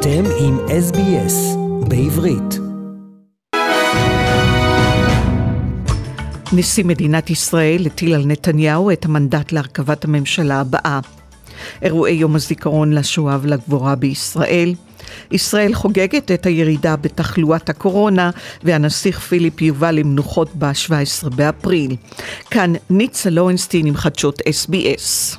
אתם עם SBS בעברית. נשיא מדינת ישראל הטיל על נתניהו את המנדט להרכבת הממשלה הבאה. אירועי יום הזיכרון לשואה ולגבורה בישראל. ישראל חוגגת את הירידה בתחלואת הקורונה, והנסיך פיליפ יובא למנוחות ב-17 באפריל. כאן ניצה לורנסטין עם חדשות SBS.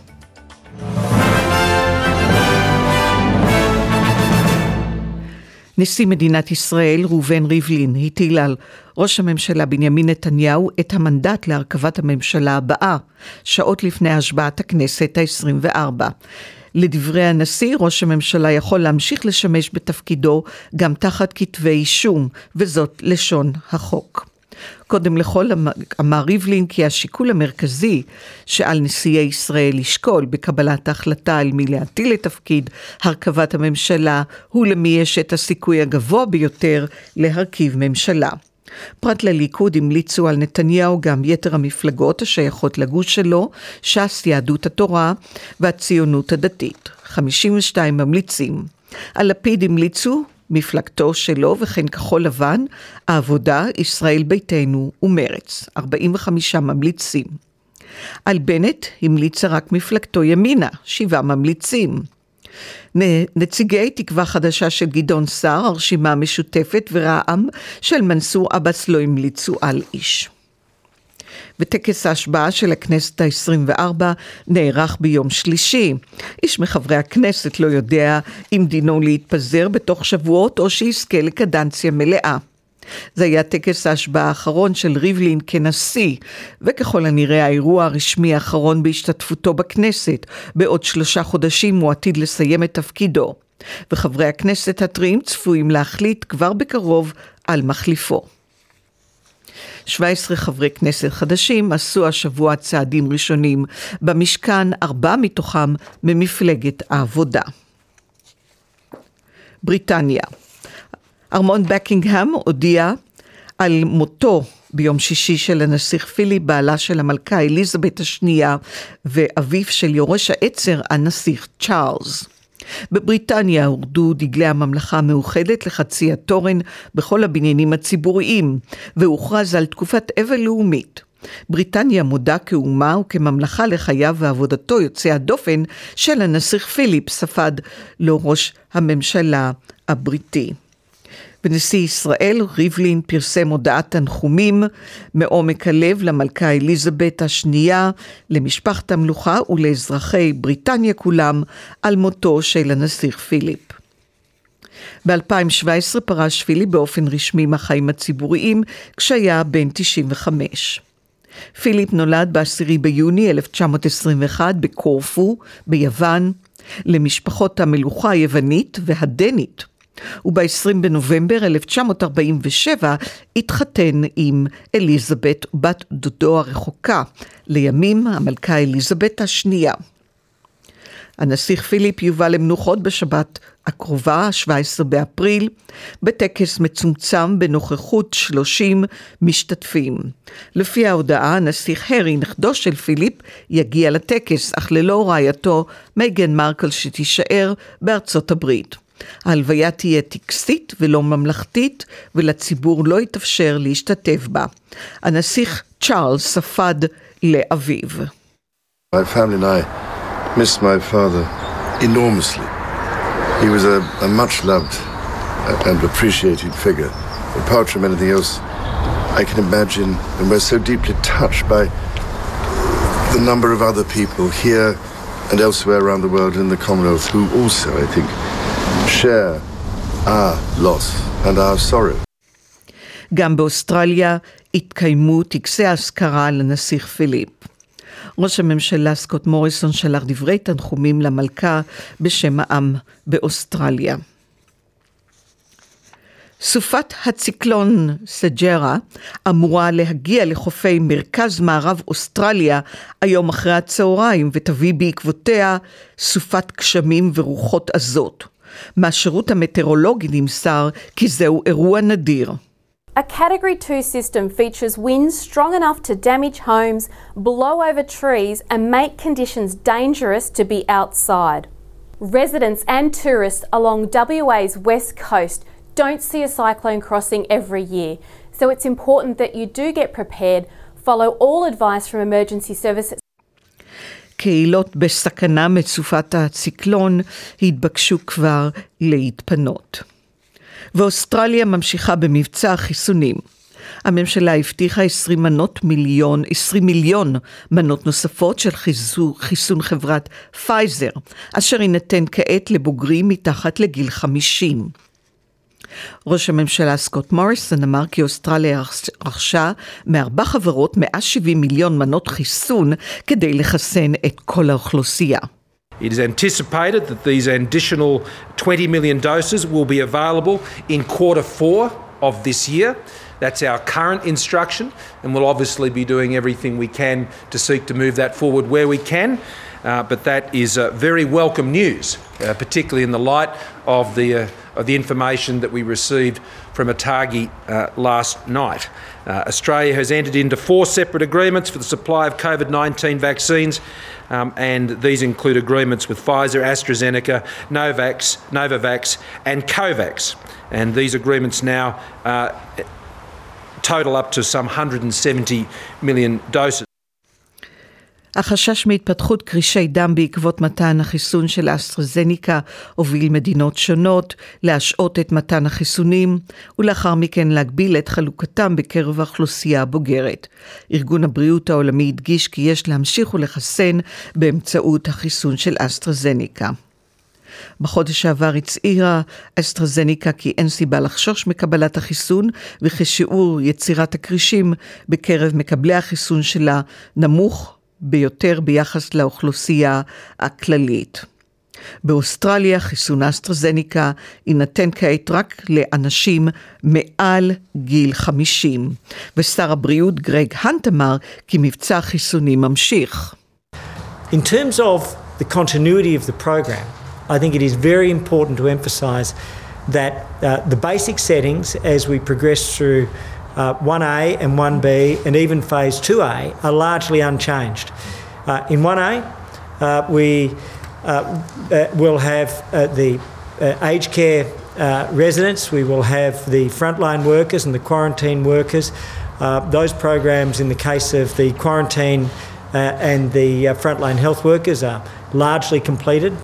נשיא מדינת ישראל ראובן ריבלין הטיל על ראש הממשלה בנימין נתניהו את המנדט להרכבת הממשלה הבאה, שעות לפני השבעת הכנסת ה-24. לדברי הנשיא, ראש הממשלה יכול להמשיך לשמש בתפקידו גם תחת כתבי אישום, וזאת לשון החוק. קודם לכל אמר ריבלין כי השיקול המרכזי שעל נשיאי ישראל לשקול בקבלת ההחלטה על מי להטיל לתפקיד הרכבת הממשלה הוא למי יש את הסיכוי הגבוה ביותר להרכיב ממשלה. פרט לליכוד המליצו על נתניהו גם יתר המפלגות השייכות לגוש שלו, ש"ס, יהדות התורה והציונות הדתית. 52 ממליצים. על לפיד המליצו מפלגתו שלו וכן כחול לבן, העבודה, ישראל ביתנו ומרץ. 45 ממליצים. על בנט המליצה רק מפלגתו ימינה, 7 ממליצים. נציגי תקווה חדשה של גדעון סער, הרשימה המשותפת ורע"מ של מנסור עבאס לא המליצו על איש. וטקס ההשבעה של הכנסת ה-24 נערך ביום שלישי. איש מחברי הכנסת לא יודע אם דינו להתפזר בתוך שבועות או שיזכה לקדנציה מלאה. זה היה טקס ההשבעה האחרון של ריבלין כנשיא, וככל הנראה האירוע הרשמי האחרון בהשתתפותו בכנסת. בעוד 3 חודשים הוא עתיד לסיים את תפקידו, וחברי הכנסת הטריים צפויים להחליט כבר בקרוב על מחליפו. 17 חברי כנסת חדשים עשו השבוע צעדים ראשונים במשכן, 4 מתוכם ממפלגת העבודה. בריטניה. ארמון בקינגהאם הודיע על מותו ביום שישי של הנסיך פיליפ, בעלה של המלכה אליזבת השנייה ואביו של יורש העצר הנסיך צ'ארלס. בבריטניה הורדו דגלי הממלכה המאוחדת לחצי התורן בכל הבניינים הציבוריים, והוכרז על תקופת אבל לאומית. בריטניה מודה כאומה וכממלכה לחייו ועבודתו יוצא הדופן של הנסיך פיליפ, ספד לו ראש הממשלה הבריטי. ונשיא ישראל ריבלין פרסם הודעת תנחומים מעומק הלב למלכה אליזבת השנייה, למשפחת המלוכה ולאזרחי בריטניה כולם על מותו של הנסיך פיליפ. ב-2017 פרש פיליפ באופן רשמי מהחיים הציבוריים כשהיה בן 95. פיליפ נולד ב-10 ביוני 1921 בקורפו ביוון למשפחות המלוכה היוונית והדנית. וב-20 בנובמבר 1947 התחתן עם אליזבת, בת דודו הרחוקה, לימים המלכה אליזבת השנייה. הנסיך פיליפ יובא למנוחות בשבת הקרובה, 17 באפריל, בטקס מצומצם בנוכחות 30 משתתפים. לפי ההודעה, הנסיך הרי, נכדו של פיליפ, יגיע לטקס, אך ללא רעייתו מייגן מרקל שתישאר בארצות הברית. ההלוויה תהיה טקסית ולא ממלכתית, ולציבור לא יתאפשר להשתתף בה. הנסיך צ'ארלס ספד לאביו. My family and I miss my father enormously. He was a much loved and appreciated figure. Apart from anything else, I can imagine, and we're so deeply touched by the number of other people here and elsewhere around the world in the Commonwealth who also, I think, share our loss and our sorrow. גם באוסטרליה התקיימו טקסי האזכרה לנסיך פיליפ. ראש הממשלה סקוט מוריסון שלח דברי תנחומים למלכה בשם העם באוסטרליה. סופת הציקלון סג'רה אמורה להגיע לחופי מרכז מערב אוסטרליה היום אחרי הצהריים, ותביא בעקבותיה סופת גשמים ורוחות עזות. מהשירות המטאורולוגי נמסר כי זהו אירוע נדיר. A Category 2 system features winds strong enough to damage homes, blow over trees and make conditions dangerous to be outside. Residents and tourists along WA's west coast don't see a cyclone crossing every year, so it's important that you do get prepared, follow all advice from emergency services. קהילות בסכנה מצופת הציקלון התבקשו כבר להתפנות. ואוסטרליה ממשיכה במבצע החיסונים. הממשלה הבטיחה 20 מיליון מנות נוספות של חיסון חברת פייזר, אשר יינתן כעת לבוגרים מתחת לגיל 50. ראש הממשלה סקוט מוריסון אמר כי אוסטרליה רכשה מ4 חברות 170 מיליון מנות חיסון כדי לחסן את כל האוכלוסייה. It is anticipated that these additional 20 million doses will be available in Q4 of this year. That's our current instruction, and we'll obviously be doing everything we can to seek to move that forward where we can. But that is very welcome news, particularly in the light of the information that we received from ATAGI last night. Australia has entered into 4 separate agreements for the supply of COVID-19 vaccines, and these include agreements with Pfizer, AstraZeneca, Novavax and COVAX. And these agreements now total up to some 170 million doses. החשש מהתפתחות קרישי דם בעקבות מתן החיסון של אסטרזניקה הוביל מדינות שונות להשעות את מתן החיסונים ולאחר מכן להגביל את חלוקתם בקרב האוכלוסייה הבוגרת. ארגון הבריאות העולמי הדגיש כי יש להמשיך ולחסן באמצעות החיסון של אסטרזניקה. בחודש שעבר הצהירה אסטרזניקה כי אין סיבה לחשוש מקבלת החיסון וכשיעור יצירת הקרישים בקרב מקבלי החיסון שלה נמוך ביותר ביחס לאוכלוסייה הכללית. באוסטרליה חיסון אסטרזניקה יינתן כעת רק לאנשים מעל גיל 50. ושר הבריאות גרג הנט אמר כי מבצע החיסונים ממשיך. In terms of the continuity of the program, I think it is very important to emphasize that the basic settings as we progress through 1A and 1B and even phase 2A are largely unchanged. In 1A, we will have the aged care residents, we will have the frontline workers and the quarantine workers. Those programs in the case of the quarantine and the frontline health workers are largely completed.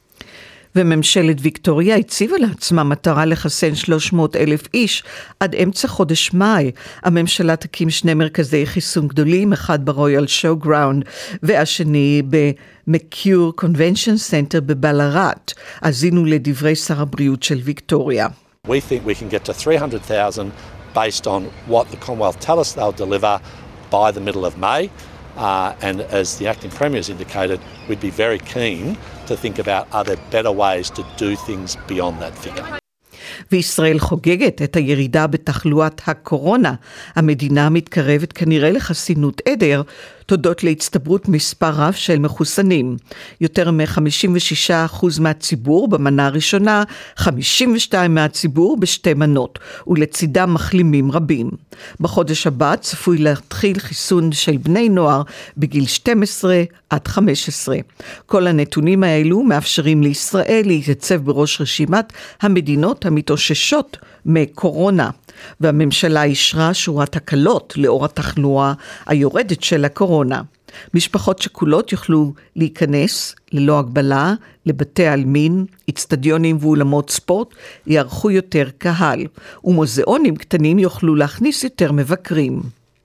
וממשלת ויקטוריה הציבה לעצמה מטרה לחסן 300,000 איש עד אמצע חודש מאי. הממשלה תקים 2 מרכזי חיסון גדולים, אחד ברויאל שואו גראונד והשני במקיור קונבנשן סנטר בבלארט. האזינו לדברי שר הבריאות של ויקטוריה. We think we can get to 300,000 based on what the Commonwealth tell us they'll deliver by the middle of May. And as the acting premier has indicated, we'd be very keen to think about are there better ways to do things beyond that figure. וישראל חוגגת את הירידה בתחלואת הקורונה. המדינה מתקרבת כנראה לחסינות עדר, תודות להצטברות מספר רב של מחוסנים. יותר מ-56% מהציבור במנה הראשונה, 52% מהציבור בשתי מנות, ולצידם מחלימים רבים. בחודש הבא צפוי להתחיל חיסון של בני נוער בגיל 12 עד 15. כל הנתונים האלו מאפשרים לישראל להתייצב בראש רשימת המדינות המתאוששות מקורונה, והממשלה אישרה שורת הקלות לאור התחלואה היורדת של הקורונה. משפחות שכולות יוכלו להיכנס ללא הגבלה לבתי עלמין, אצטדיונים ואולמות ספורט יערכו יותר קהל, ומוזיאונים קטנים יוכלו להכניס יותר מבקרים.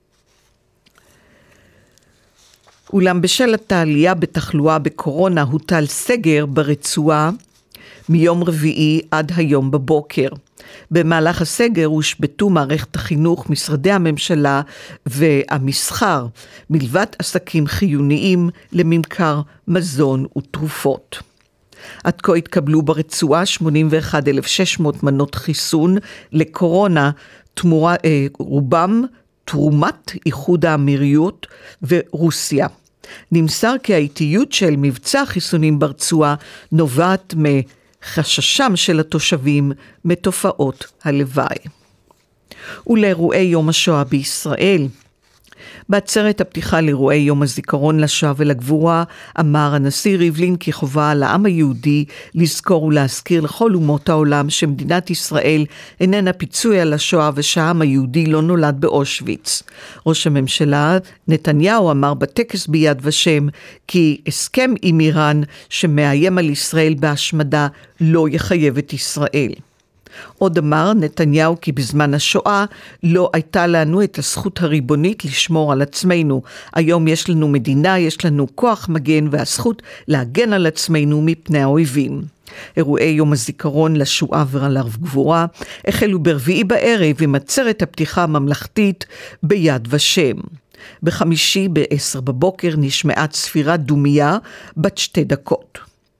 אולם בשל העלייה בתחלואה בקורונה הוטל סגר ברצועה מיום רביעי עד היום בבוקר. במהלך הסגר הושבתו מערכת החינוך, משרדי הממשלה והמסחר, מלבד עסקים חיוניים לממכר מזון ותרופות. עד כה התקבלו ברצועה 81,600 מנות חיסון לקורונה, רובם תרומת איחוד האמירויות ורוסיה. נמסר כי האיטיות של מבצע החיסונים ברצועה נובעת מחששם של התושבים מתופעות הלוואי. ולאירועי יום השואה בישראל, בעצרת הפתיחה לאירועי יום הזיכרון לשואה ולגבורה, אמר הנשיא ריבלין כי חובה על העם היהודי לזכור ולהזכיר לכל אומות העולם שמדינת ישראל איננה פיצוי על השואה ושהעם היהודי לא נולד באושוויץ. ראש הממשלה נתניהו אמר בטקס ביד ושם כי הסכם עם איראן שמאיים על ישראל בהשמדה לא יחייב את ישראל. עוד אמר נתניהו כי בזמן השואה לא הייתה לנו את הזכות הריבונית לשמור על עצמנו. היום יש לנו מדינה, יש לנו כוח מגן והזכות להגן על עצמנו מפני האויבים. אירועי יום הזיכרון לשואה ולגבורה החלו ברביעי בערב עם עצרת הפתיחה הממלכתית ביד ושם. בחמישי ב-10 בבוקר נשמעה צפירת דומיה בת 2 דקות.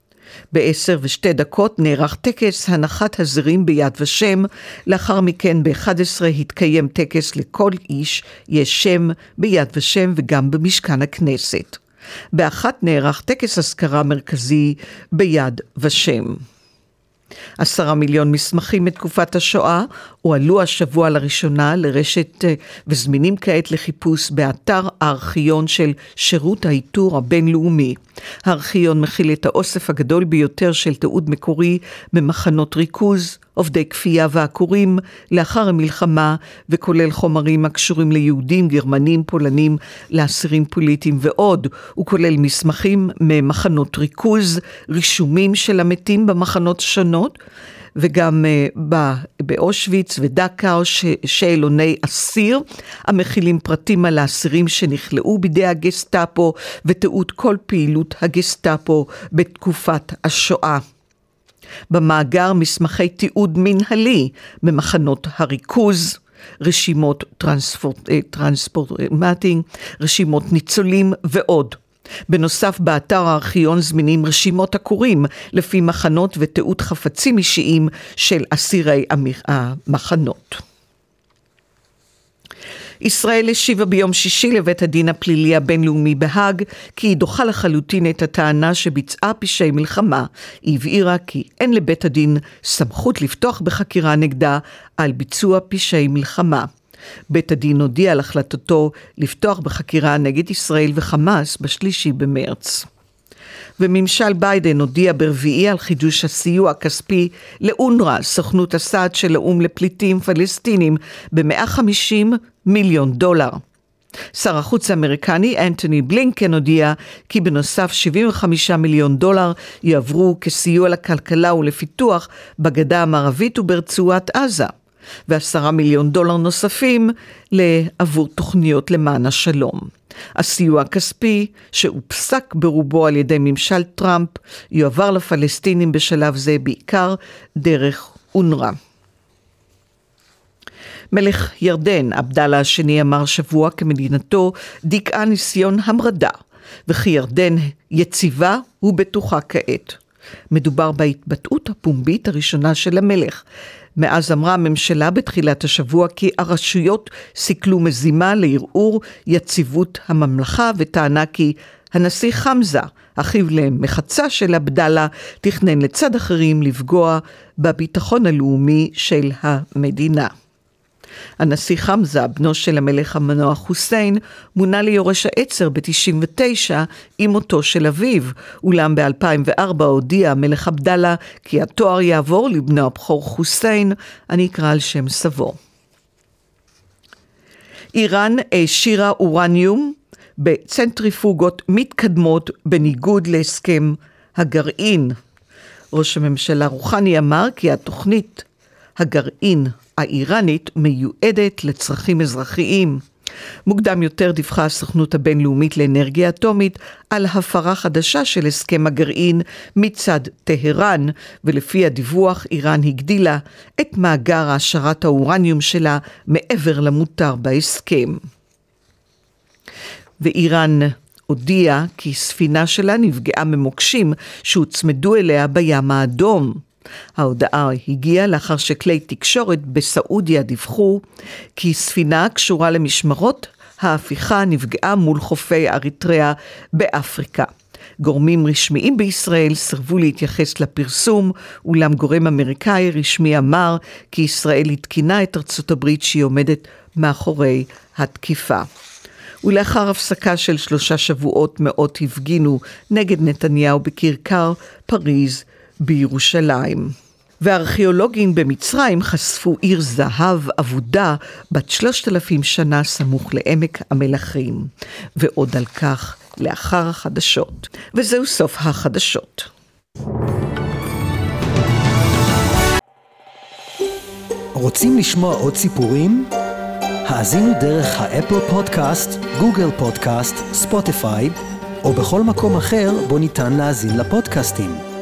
ב-10:02 נערך טקס הנחת הזרים ביד ושם, לאחר מכן ב-11 התקיים טקס לכל איש יש שם ביד ושם וגם במשכן הכנסת. ב-1 נערך טקס הזכרה מרכזי ביד ושם. 10 מיליון מסמכים מתקופת השואה הועלו השבוע לראשונה לרשת וזמינים כעת לחיפוש באתר הארכיון של שירות האיתור הבינלאומי. הארכיון מכיל את האוסף הגדול ביותר של תיעוד מקורי במחנות ריכוז, עובדי כפייה ועקורים לאחר המלחמה, וכולל חומרים הקשורים ליהודים, גרמנים, פולנים, לאסירים פוליטיים ועוד. הוא כולל מסמכים ממחנות ריכוז, רישומים של המתים במחנות שונות, וגם באושוויץ ודקאו שאלוני אסיר, המכילים פרטים על האסירים שנכלאו בידי הגסטאפו, ותיעוד כל פעילות הגסטאפו בתקופת השואה. במאגר מסמכי תיעוד מנהלי במחנות הריכוז, רשימות טרנספורמטים, רשימות ניצולים ועוד. בנוסף, באתר הארכיון זמינים רשימות עקורים לפי מחנות ותיעוד חפצים אישיים של אסירי המחנות. ישראל השיבה ביום שישי לבית הדין הפלילי הבינלאומי בהאג כי היא דוחה לחלוטין את הטענה שביצעה פשעי מלחמה. היא הבהירה כי אין לבית הדין סמכות לפתוח בחקירה נגדה על ביצוע פשעי מלחמה. בית הדין הודיע על החלטתו לפתוח בחקירה נגד ישראל וחמאס ב3 במרץ. וממשל ביידן הודיע ברביעי על חידוש הסיוע הכספי לאונר"א, סוכנות הסעד של האו"ם לפליטים פלסטינים, ב$150 מיליון. שר החוץ האמריקני אנטוני בלינקן הודיע כי בנוסף $75 מיליון יעברו כסיוע לכלכלה ולפיתוח בגדה המערבית וברצועת עזה, ו$10 מיליון נוספים עבור תוכניות למען השלום. הסיוע הכספי, שהופסק ברובו על ידי ממשל טראמפ, יועבר לפלסטינים בשלב זה בעיקר דרך אונר"א. מלך ירדן, עבדאללה השני, אמר שבוע כמדינתו דיכאה ניסיון המרדה, וכי ירדן יציבה ובטוחה כעת. מדובר בהתבטאות הפומבית הראשונה של המלך. מאז אמרה הממשלה בתחילת השבוע כי הרשויות סיכלו מזימה לערעור יציבות הממלכה, וטענה כי הנשיא חמזה, אחיו למחצה של עבדאללה, תכנן לצד אחרים לפגוע בביטחון הלאומי של המדינה. הנשיא חמזה, בנו של המלך המנוח חוסיין, מונה ליורש העצר ב-99 עם מותו של אביו, אולם ב-2004 הודיע המלך עבדאללה כי התואר יעבור לבנו הבכור חוסיין, הנקרא על שם סבו. איראן העשירה אורניום בצנטריפוגות מתקדמות בניגוד להסכם הגרעין. ראש הממשלה רוחני אמר כי התוכנית הגרעין האיראנית מיועדת לצרכים אזרחיים. מוקדם יותר דיווחה הסוכנות הבינלאומית לאנרגיה אטומית על הפרה חדשה של הסכם הגרעין מצד טהרן, ולפי הדיווח איראן הגדילה את מאגר העשרת האורניום שלה מעבר למותר בהסכם. ואיראן הודיעה כי ספינה שלה נפגעה ממוקשים שהוצמדו אליה בים האדום. ההודעה הגיעה לאחר שכלי תקשורת בסעודיה דיווחו כי ספינה קשורה למשמרות ההפיכה נפגעה מול חופי אריתריאה באפריקה. גורמים רשמיים בישראל סרבו להתייחס לפרסום, אולם גורם אמריקאי רשמי אמר כי ישראל התקינה את ארצות הברית שהיא עומדת מאחורי התקיפה. ולאחר הפסקה של 3 שבועות מאות הפגינו נגד נתניהו בכיכר פריז בירושלים. והארכיאולוגים במצרים חשפו עיר זהב אבודה בת 3,000 שנה סמוך לעמק המלכים. ועוד על כך לאחר החדשות. וזהו סוף החדשות. רוצים לשמוע עוד סיפורים? האזינו דרך האפל פודקאסט, גוגל פודקאסט, ספוטיפיי, או בכל מקום אחר בו ניתן להאזין לפודקאסטים.